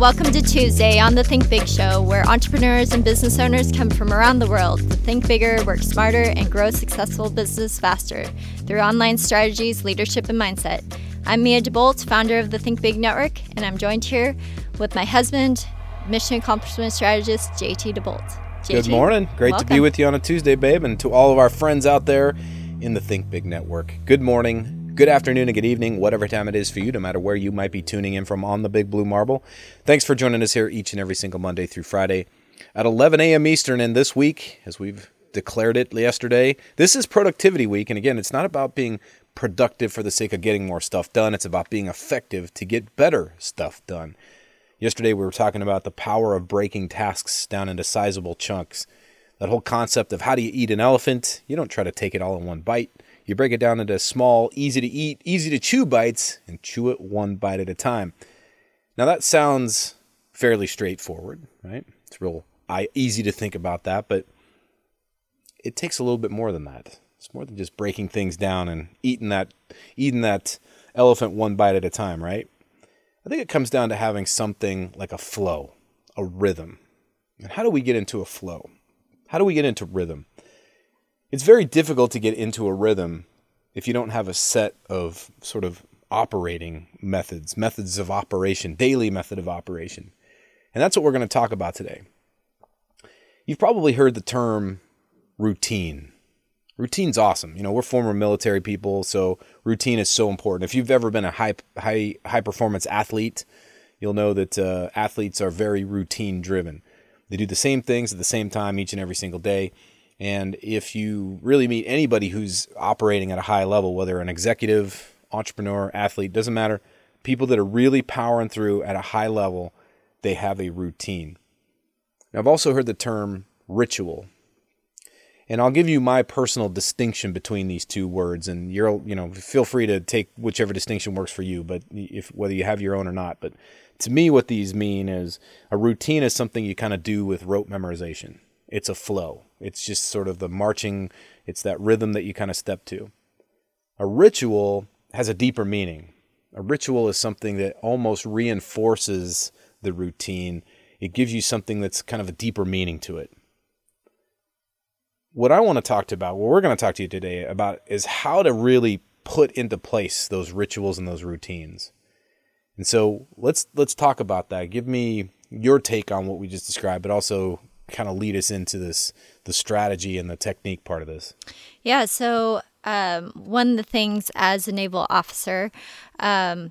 welcome to Tuesday on the Think Big Show, where entrepreneurs and business owners come from around the world to think bigger, work smarter, and grow successful business faster through online strategies, leadership, and mindset. I'm Mia DeBolt, founder of the Think Big Network, and I'm joined here with my husband, mission accomplishment strategist, JT DeBolt. JT, good morning. Great welcome. to be with you on a Tuesday, babe, and to all of our friends out there in the Think Big Network. Good morning. Good afternoon and good evening, whatever time it is for you, no matter where you might be tuning in from on the Big Blue Marble. Thanks for joining us here each and every single Monday through Friday at 11 a.m. Eastern. And this week, as we've declared it yesterday, this is Productivity Week. And again, it's not about being productive for the sake of getting more stuff done. It's about being effective to get better stuff done. Yesterday, we were talking about the power of breaking tasks down into sizable chunks. That whole concept of how do you eat an elephant? You don't try to take it all in one bite. You break it down into small, easy to eat, easy to chew bites and chew it one bite at a time. Now that sounds fairly straightforward, right? It's real easy to think about that, but it takes a little bit more than that. It's more than just breaking things down and eating that elephant one bite at a time, right? I think it comes down to having something like a flow, a rhythm. And how do we get into a flow? How do we get into rhythm? It's very difficult to get into a rhythm if you don't have a set of sort of operating methods of operation, daily method of operation. And that's what we're going to talk about today. You've probably heard the term routine. Routine's awesome. You know, we're former military people, so routine is so important. If you've ever been a high performance athlete, you'll know that athletes are very routine driven. They do the same things at the same time each and every single day. And if you really meet anybody who's operating at a high level, whether an executive, entrepreneur, athlete, doesn't matter, people that are really powering through at a high level, they have a routine. Now, I've also heard the term ritual. And I'll give you my personal distinction between these two words, and feel free to take whichever distinction works for you, but whether you have your own or not. But to me, what these mean is a routine is something you kind of do with rote memorization. It's a flow. It's just sort of the marching. It's that rhythm that you kind of step to. A ritual has a deeper meaning. A ritual is something that almost reinforces the routine. It gives you something that's kind of a deeper meaning to it. What we're going to talk to you today about is how to really put into place those rituals and those routines. And so let's talk about that. Give me your take on what we just described, but also kind of lead us into the strategy and the technique part of this. Yeah, so one of the things as a naval officer, I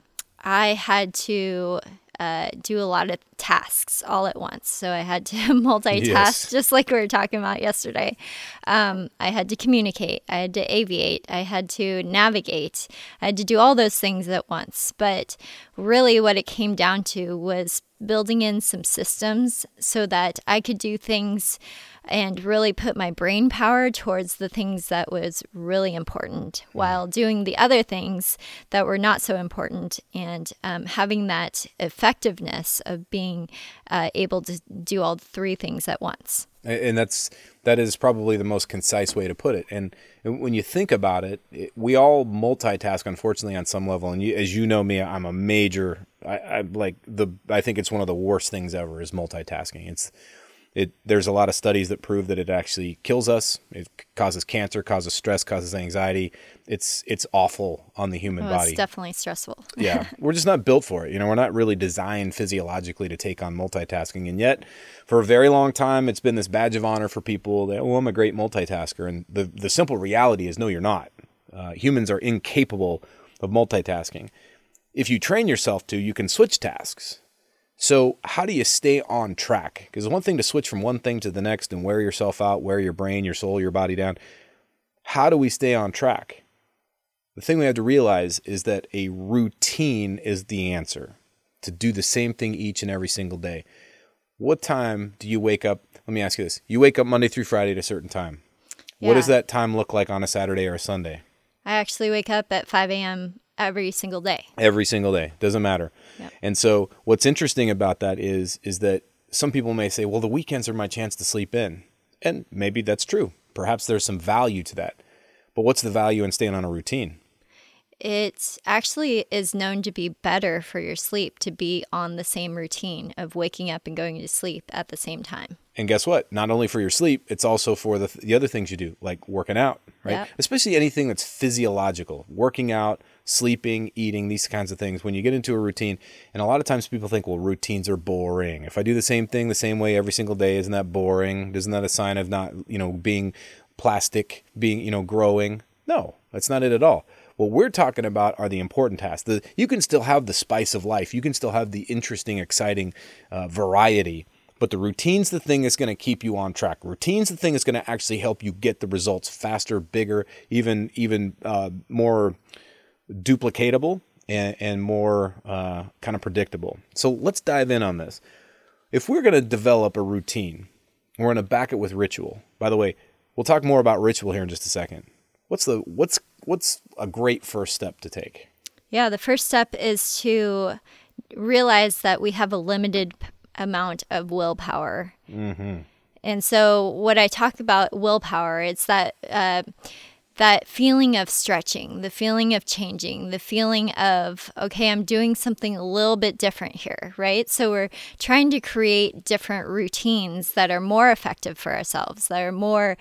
had to do a lot of tasks all at once. So I had to multitask, Yes. just like we were talking about yesterday. I had to communicate. I had to aviate. I had to navigate. I had to do all those things at once. But really what it came down to was building in some systems so that I could do things and really put my brain power towards the things that was really important while doing the other things that were not so important, and having that effectiveness of being able to do all three things at once. And that is probably the most concise way to put it. And when you think about it, we all multitask, unfortunately, on some level. And as you know me, I'm a major. I think it's one of the worst things ever is multitasking. There's a lot of studies that prove that it actually kills us. It causes cancer, causes stress, causes anxiety. It's awful on the human body. It's definitely stressful. Yeah, we're just not built for it. We're not really designed physiologically to take on multitasking. And yet, for a very long time, it's been this badge of honor for people that, I'm a great multitasker. And the simple reality is, no, you're not. Humans are incapable of multitasking. If you train yourself to, you can switch tasks. So how do you stay on track? Because it's one thing to switch from one thing to the next and wear yourself out, wear your brain, your soul, your body down. How do we stay on track? The thing we have to realize is that a routine is the answer to do the same thing each and every single day. What time do you wake up? Let me ask you this. You wake up Monday through Friday at a certain time. Yeah. What does that time look like on a Saturday or a Sunday? I actually wake up at 5 a.m. every single day. Every single day. Doesn't matter. Yep. And so what's interesting about that is that some people may say, well, the weekends are my chance to sleep in. And maybe that's true. Perhaps there's some value to that. But what's the value in staying on a routine? it actually is known to be better for your sleep to be on the same routine of waking up and going to sleep at the same time. And guess what? Not only for your sleep, it's also for the other things you do, like working out, right? Yep. Especially anything that's physiological, working out, sleeping, eating, these kinds of things. When you get into a routine, and a lot of times people think, well, routines are boring. If I do the same thing the same way every single day, isn't that boring? Isn't that a sign of not, being plastic, being, growing? No, that's not it at all. What we're talking about are the important tasks. You can still have the spice of life. You can still have the interesting, exciting variety. But the routine's the thing that's going to keep you on track. Routine's the thing that's going to actually help you get the results faster, bigger, even more duplicatable and more kind of predictable. So let's dive in on this. If we're going to develop a routine, we're going to back it with ritual. By the way, we'll talk more about ritual here in just a second. What's a great first step to take? Yeah, the first step is to realize that we have a limited amount of willpower. Mm-hmm. And so what I talk about willpower, it's that feeling of stretching, the feeling of changing, the feeling of, okay, I'm doing something a little bit different here, right? So we're trying to create different routines that are more effective for ourselves, that are more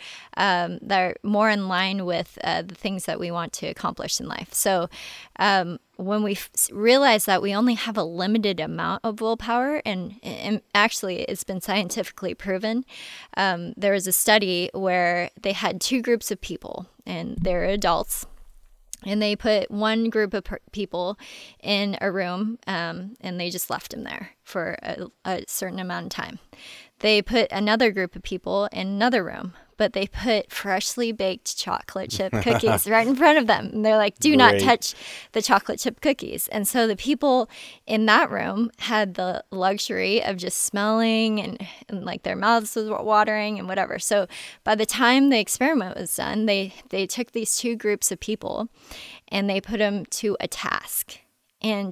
in line with the things that we want to accomplish in life. So when we realize that we only have a limited amount of willpower, and actually it's been scientifically proven, there was a study where they had two groups of people, and they're adults, and they put one group of people in a room, and they just left them there for a certain amount of time. They put another group of people in another room, but they put freshly baked chocolate chip cookies right in front of them. And they're like, do not touch the chocolate chip cookies. And so the people in that room had the luxury of just smelling and like their mouths was watering and whatever. So by the time the experiment was done, they took these two groups of people and they put them to a task. And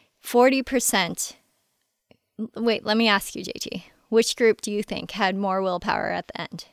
40%, wait, let me ask you, JT, which group do you think had more willpower at the end?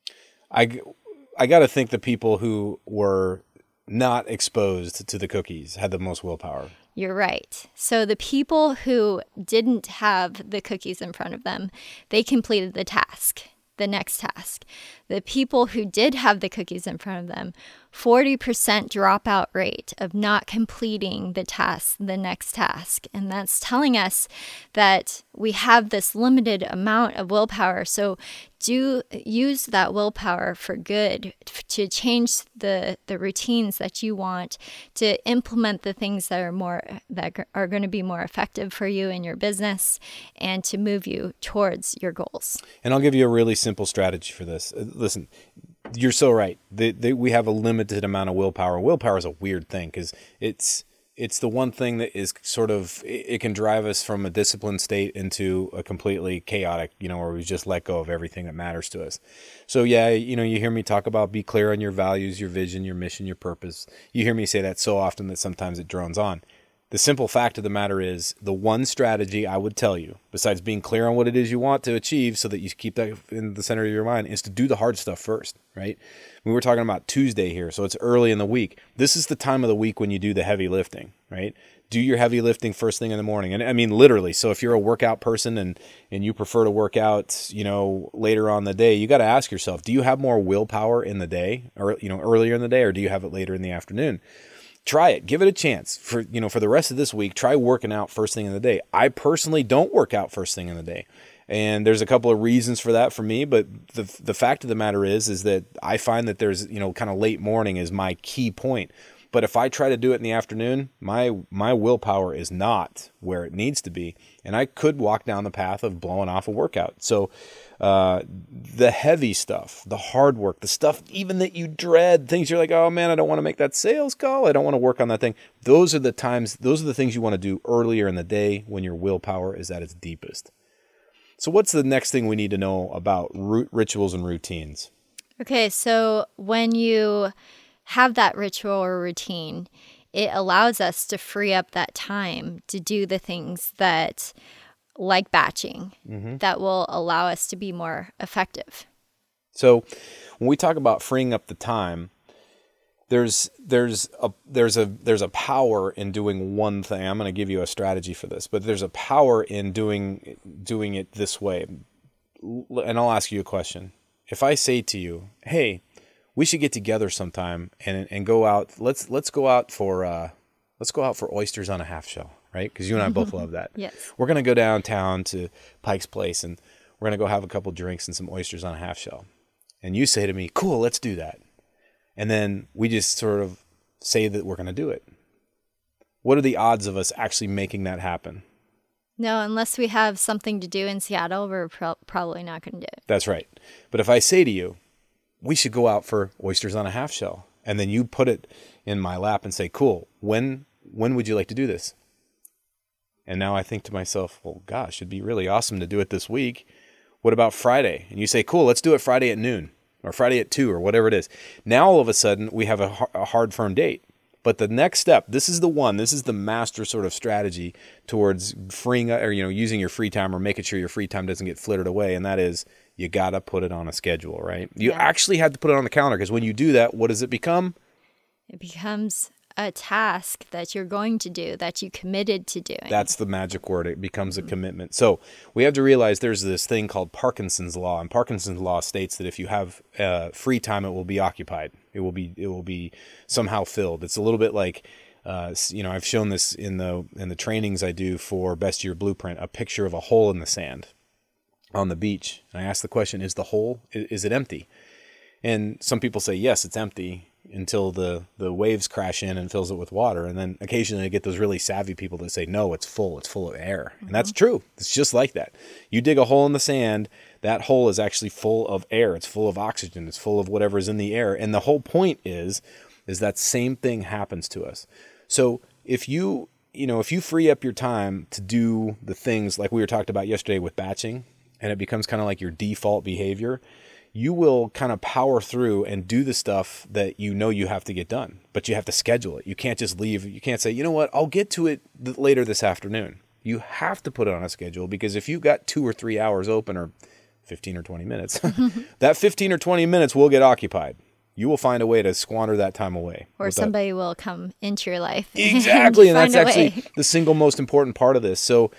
I got to think the people who were not exposed to the cookies had the most willpower. You're right. So the people who didn't have the cookies in front of them, they completed the task, the next task. The people who did have the cookies in front of them, 40% dropout rate of not completing the task, the next task. And that's telling us that we have this limited amount of willpower. So do use that willpower for good, to change the routines that you want, to implement the things that are going to be more effective for you in your business, and to move you towards your goals. And I'll give you a really simple strategy for this. Listen, you're so right. We have a limited amount of willpower. Willpower is a weird thing because it's the one thing that is sort of, it can drive us from a disciplined state into a completely chaotic, where we just let go of everything that matters to us. So yeah, you hear me talk about be clear on your values, your vision, your mission, your purpose. You hear me say that so often that sometimes it drones on. The simple fact of the matter is, the one strategy I would tell you, besides being clear on what it is you want to achieve so that you keep that in the center of your mind, is to do the hard stuff first, right? We were talking about Tuesday here, so it's early in the week. This is the time of the week when you do the heavy lifting, right? Do your heavy lifting first thing in the morning. And I mean, literally. So if you're a workout person and you prefer to work out, later on in the day, you got to ask yourself, do you have more willpower in the day or, earlier in the day, or do you have it later in the afternoon? Try it. Give it a chance. For the rest of this week, try working out first thing in the day. I personally don't work out first thing in the day. And there's a couple of reasons for that for me, but the fact of the matter is that I find that there's, kind of late morning is my key point. But if I try to do it in the afternoon, my willpower is not where it needs to be. And I could walk down the path of blowing off a workout. So the heavy stuff, the hard work, the stuff even that you dread, things you're like, oh man, I don't want to make that sales call. I don't want to work on that thing. Those are the things you want to do earlier in the day when your willpower is at its deepest. So what's the next thing we need to know about rituals and routines? Okay, so when you have that ritual or routine, it allows us to free up that time to do the things that, like batching, that will allow us to be more effective. So when we talk about freeing up the time, there's a power in doing one thing. I'm going to give you a strategy for this, but there's a power in doing it this way. And I'll ask you a question. If I say to you, "Hey, we should get together sometime and go out. Let's go out for oysters on a half shell," right? Because you and I both love that. Yes. We're going to go downtown to Pike's Place and we're going to go have a couple drinks and some oysters on a half shell. And you say to me, "Cool, let's do that." And then we just sort of say that we're going to do it. What are the odds of us actually making that happen? No, unless we have something to do in Seattle, we're probably not going to do it. That's right. But if I say to you, "We should go out for oysters on a half shell," and then you put it in my lap and say, "Cool, when would you like to do this?" And now I think to myself, well, gosh, it'd be really awesome to do it this week. What about Friday? And you say, "Cool, let's do it Friday at noon or Friday at 2 or whatever it is." Now all of a sudden we have a hard, firm date. But the next step, this is the master sort of strategy towards freeing or using your free time or making sure your free time doesn't get flittered away. And that is, you got to put it on a schedule, right? You actually have to put it on the calendar, because when you do that, what does it become? It becomes a task that you're going to do, that you committed to doing. That's the magic word. It becomes a commitment. So we have to realize there's this thing called Parkinson's law, and Parkinson's law states that if you have free time, it will be occupied. It will be somehow filled. It's a little bit like, I've shown this in the trainings I do for Best Year Blueprint, a picture of a hole in the sand on the beach. And I ask the question, is the hole, is it empty? And some people say, yes, it's empty, until the waves crash in and fills it with water. And then occasionally I get those really savvy people that say, no, it's full of air. And that's true. It's just like that. You dig a hole in the sand, that hole is actually full of air. It's full of oxygen. It's full of whatever is in the air. And the whole point is that same thing happens to us. So if you free up your time to do the things like we were talking about yesterday with batching, and it becomes kind of like your default behavior, you will kind of power through and do the stuff that you have to get done, but you have to schedule it. You can't just leave. You can't say, "You know what, I'll get to it later this afternoon." You have to put it on a schedule, because if you've got 2 or 3 hours open, or 15 or 20 minutes, that 15 or 20 minutes will get occupied. You will find a way to squander that time away. Or somebody will come into your life. Exactly. And that's actually the single most important part of this. So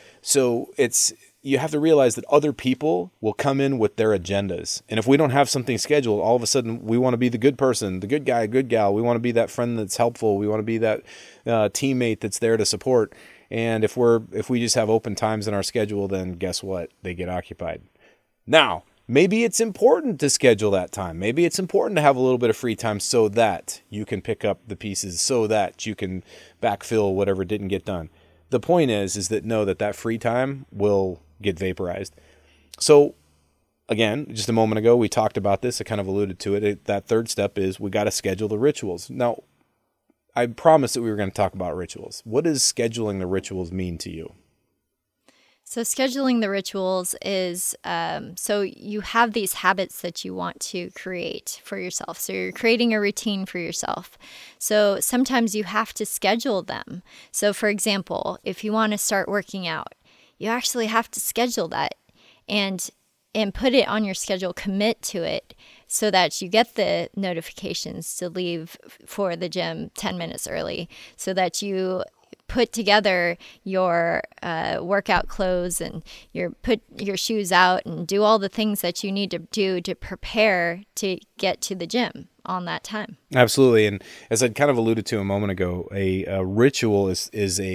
you have to realize that other people will come in with their agendas. And if we don't have something scheduled, all of a sudden we want to be the good person, the good guy, good gal. We want to be that friend that's helpful. We want to be that teammate that's there to support. And if we just have open times in our schedule, then guess what? They get occupied. Now, maybe it's important to schedule that time. Maybe it's important to have a little bit of free time so that you can pick up the pieces, so that you can backfill whatever didn't get done. The point is that know that free time will get vaporized. So again, just a moment ago, we talked about this. I kind of alluded to it. That third step is we got to schedule the rituals. Now, I promised that we were going to talk about rituals. What does scheduling the rituals mean to you? So scheduling the rituals is, so you have these habits that you want to create for yourself. So you're creating a routine for yourself. So sometimes you have to schedule them. So for example, if you want to start working out, you actually have to schedule that and put it on your schedule, commit to it, so that you get the notifications to leave for the gym 10 minutes early, so that you put together your workout clothes and put your shoes out and do all the things that you need to do to prepare to get to the gym on that time. Absolutely. And as I kind of alluded to a moment ago, a ritual is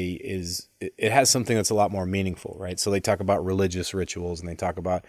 it has something that's a lot more meaningful, right? So they talk about religious rituals, and they talk about,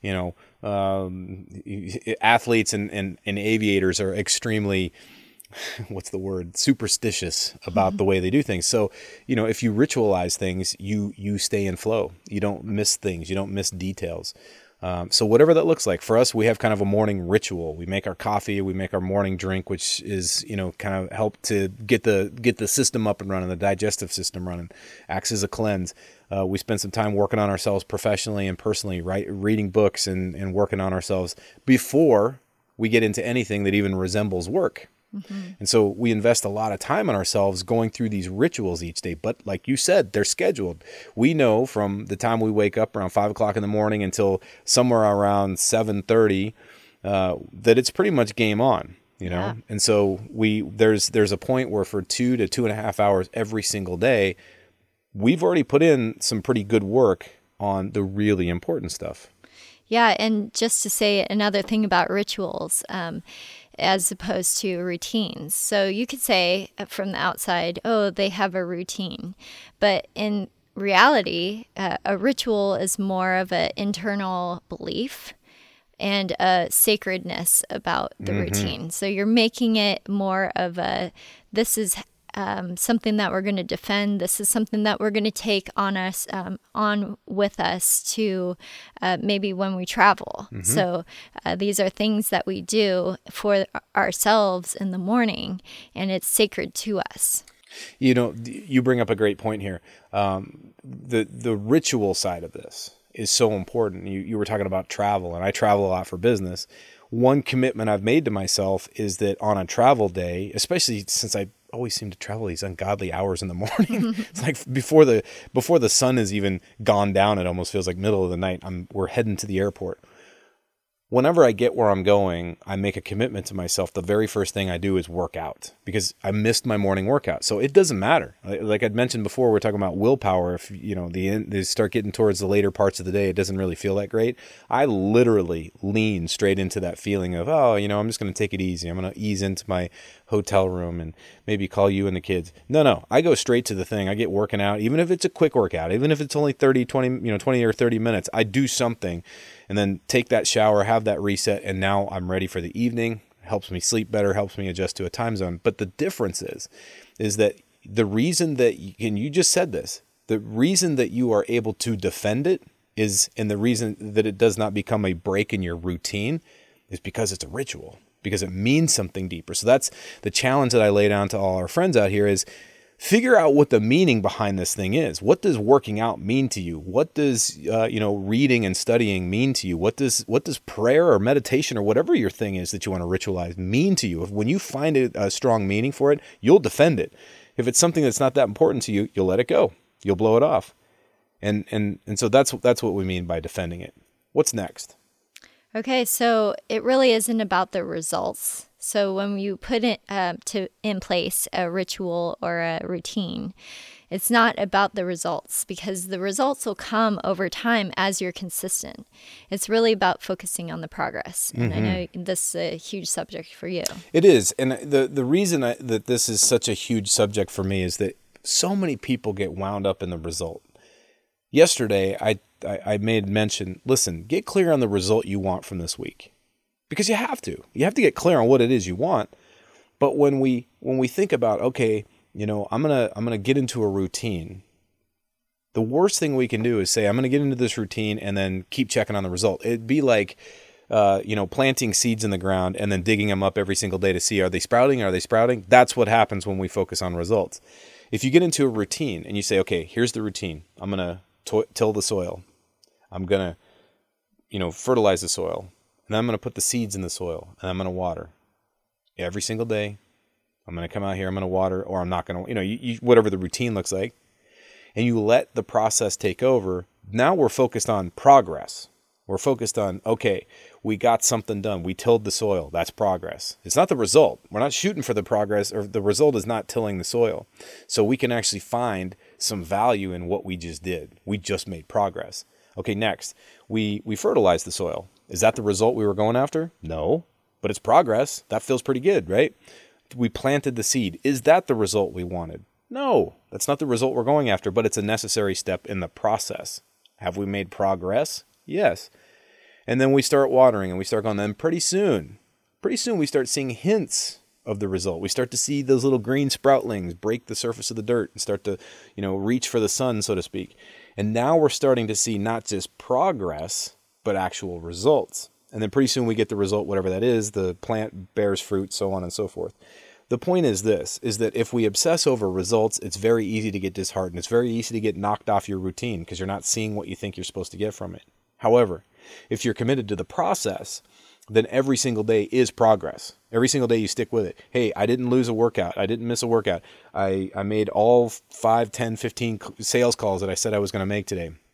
athletes and aviators are extremely, what's the word, superstitious about the way they do things. So, if you ritualize things, you stay in flow. You don't miss things. You don't miss details. So whatever that looks like, for us, we have kind of a morning ritual. We make our coffee, we make our morning drink, which is, kind of help to get the system up and running, the digestive system running, acts as a cleanse. We spend some time working on ourselves professionally and personally, right? Reading books and working on ourselves before we get into anything that even resembles work. Mm-hmm. And so we invest a lot of time on ourselves going through these rituals each day. But like you said, they're scheduled. We know from the time we wake up around 5 o'clock in the morning until somewhere around 7:30 that it's pretty much game on. you know? And so there's a point where for 2 to 2.5 hours every single day, we've already put in some pretty good work on the really important stuff. Yeah, and just to say another thing about rituals, as opposed to routines. So you could say from the outside, oh, they have a routine. But in reality, a ritual is more of an internal belief and a sacredness about the routine. So you're making it more of this is something that we're going to defend. This is something that we're going to take on with us to maybe when we travel. So these are things that we do for ourselves in the morning, and it's sacred to us. You know, you bring up a great point here. The ritual side of this is so important. You were talking about travel, and I travel a lot for business. One commitment I've made to myself is that on a travel day, especially since I always seem to travel these ungodly hours in the morning, it's like before the sun has even gone down, it almost feels like middle of the night. We're heading to the airport. Whenever I get where I'm going, I make a commitment to myself. The very first thing I do is work out because I missed my morning workout. So it doesn't matter. Like I'd mentioned before, we're talking about willpower. If they start getting towards the later parts of the day, it doesn't really feel that great. I literally lean straight into that feeling of, I'm just going to take it easy. I'm going to ease into my hotel room and maybe call you and the kids. No, I go straight to the thing. I get working out, even if it's a quick workout, even if it's only 20 or 30 minutes, I do something and then take that shower, have that reset. And now I'm ready for the evening. Helps me sleep better, helps me adjust to a time zone. But the difference is that the reason that, and you just said this, the reason that you are able to defend it and the reason that it does not become a break in your routine is because it's a ritual, because it means something deeper. So that's the challenge that I lay down to all our friends out here is figure out what the meaning behind this thing is. What does working out mean to you? What does reading and studying mean to you? What does prayer or meditation or whatever your thing is that you want to ritualize mean to you? If when you find a strong meaning for it, you'll defend it. If it's something that's not that important to you, you'll let it go. You'll blow it off. And so that's what we mean by defending it. What's next? Okay, so it really isn't about the results. So when you put it in place a ritual or a routine, it's not about the results because the results will come over time as you're consistent. It's really about focusing on the progress. And I know this is a huge subject for you. It is. And the reason that this is such a huge subject for me is that so many people get wound up in the result. Yesterday, I made mention, listen, get clear on the result you want from this week. Because you have to. You have to get clear on what it is you want. But when we think about, okay, I'm gonna get into a routine, the worst thing we can do is say, I'm gonna get into this routine and then keep checking on the result. It'd be like planting seeds in the ground and then digging them up every single day to see, are they sprouting? Are they sprouting? That's what happens when we focus on results. If you get into a routine and you say, okay, here's the routine. I'm gonna till the soil. I'm going to, fertilize the soil. And I'm going to put the seeds in the soil. And I'm going to water. Every single day, I'm going to come out here, I'm going to water, or I'm not going to, whatever the routine looks like. And you let the process take over. Now we're focused on progress. We're focused on, okay, we got something done. We tilled the soil. That's progress. It's not the result. We're not shooting for the progress, or the result is not tilling the soil. So we can actually find some value in what we just did. We just made progress. Okay, next, we fertilized the soil. Is that the result we were going after? No, but it's progress. That feels pretty good, right? We planted the seed. Is that the result we wanted? No, that's not the result we're going after, but it's a necessary step in the process. Have we made progress? Yes. And then we start watering and we start going, then pretty soon we start seeing hints of the result. We start to see those little green sproutlings break the surface of the dirt and start to, reach for the sun, so to speak. And now we're starting to see not just progress, but actual results. And then pretty soon we get the result, whatever that is, the plant bears fruit, so on and so forth. The point is this, is that if we obsess over results, it's very easy to get disheartened. It's very easy to get knocked off your routine because you're not seeing what you think you're supposed to get from it. However, if you're committed to the process, then every single day is progress. Every single day you stick with it. Hey, I didn't lose a workout. I didn't miss a workout. I made all 5, 10, 15 sales calls that I said I was going to make today.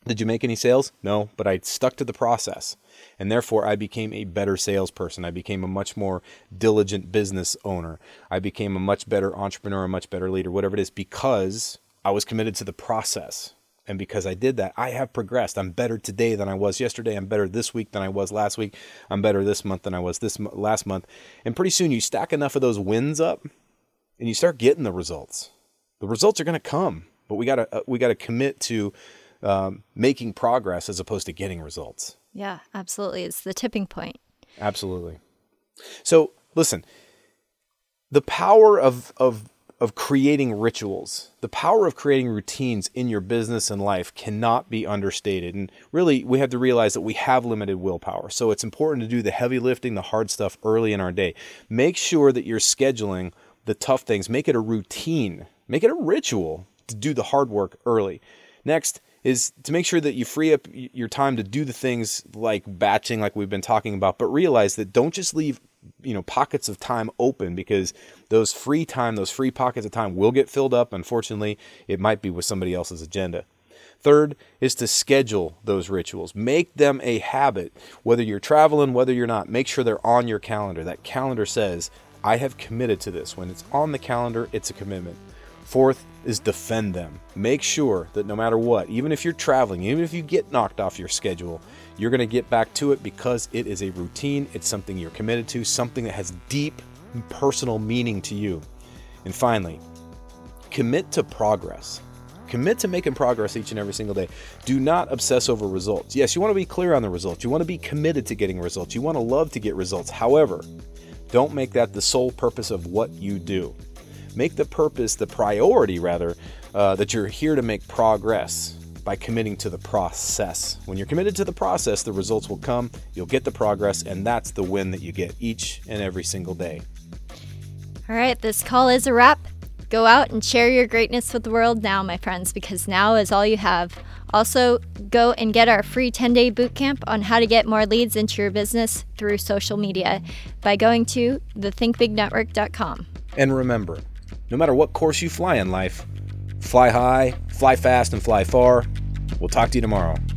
Did you make any sales? No, but I stuck to the process. And therefore, I became a better salesperson. I became a much more diligent business owner. I became a much better entrepreneur, a much better leader, whatever it is, because I was committed to the process. And because I did that, I have progressed. I'm better today than I was yesterday. I'm better this week than I was last week. I'm better this month than I was last month. And pretty soon you stack enough of those wins up and you start getting the results. The results are going to come, but we got to commit to making progress as opposed to getting results. Yeah, absolutely. It's the tipping point. Absolutely. So listen, the power of creating rituals, the power of creating routines in your business and life cannot be understated. And really, we have to realize that we have limited willpower. So it's important to do the heavy lifting, the hard stuff early in our day. Make sure that you're scheduling the tough things. Make it a routine. Make it a ritual to do the hard work early. Next is to make sure that you free up your time to do the things like batching, like we've been talking about, but realize that don't just leave pockets of time open, because those free pockets of time will get filled up. Unfortunately, it might be with somebody else's agenda. Third is to schedule those rituals. Make them a habit. Whether you're traveling, whether you're not, make sure they're on your calendar. That calendar says, I have committed to this. When it's on the calendar, it's a commitment. Fourth is defend them. Make sure that no matter what, even if you're traveling, even if you get knocked off your schedule, you're going to get back to it because it is a routine. It's something you're committed to, something that has deep personal meaning to you. And finally, commit to progress. Commit to making progress each and every single day. Do not obsess over results. Yes, you want to be clear on the results. You want to be committed to getting results. You want to love to get results. However, don't make that the sole purpose of what you do. Make the purpose, the priority rather, that you're here to make progress by committing to the process. When you're committed to the process, the results will come, you'll get the progress, and that's the win that you get each and every single day. All right, this call is a wrap. Go out and share your greatness with the world now, my friends, because now is all you have. Also, go and get our free 10-day bootcamp on how to get more leads into your business through social media by going to thethinkbignetwork.com. And remember, no matter what course you fly in life, fly high, fly fast, and fly far. We'll talk to you tomorrow.